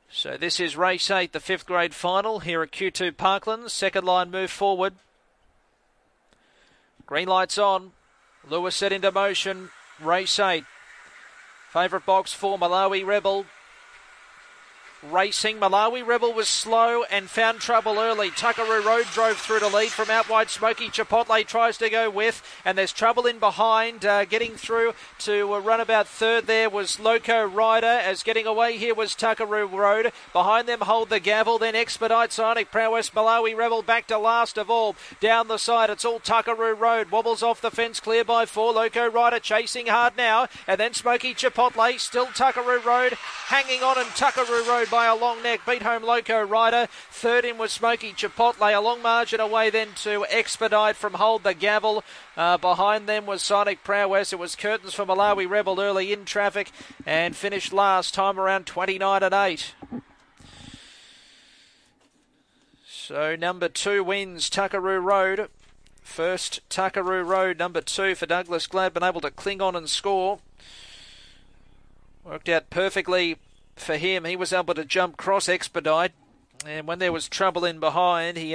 So this is race 8, the 5th grade final here at Q2 Parklands. Second line move forward. Green lights on. Lewis set into motion. Race 8. Favourite box 4, Malawi Rebel. Racing. Malawi Rebel was slow and found trouble early. Tuckaroo Road drove through to lead from out wide. Smoky Chipotle tries to go with, and there's trouble in behind. Getting through to run about third there was Loco Rider, as getting away here was Tuckaroo Road. Behind them Hold the Gavel, then Expedite, Sonic Prowess, Malawi Rebel back to last of all. Down the side it's all Tuckaroo Road. Wobbles off the fence, clear by 4. Loco Rider chasing hard now, and then Smoky Chipotle, still Tuckaroo Road, hanging on, and Tuckaroo Road by a long neck beat home Loco Rider. Third in was Smoky Chipotle, a long margin away then to Expedite from Hold the Gavel. Behind them was Sonic Prowess. It was Curtains for Malawi Rebel early in traffic and finished last, time around 29 and 8. So number 2 wins Tuckaroo Road. First Tuckaroo Road, number 2 for Douglas Glad, been able to cling on and score. Worked out perfectly for him. He was able to jump cross Expedite, and when there was trouble in behind, he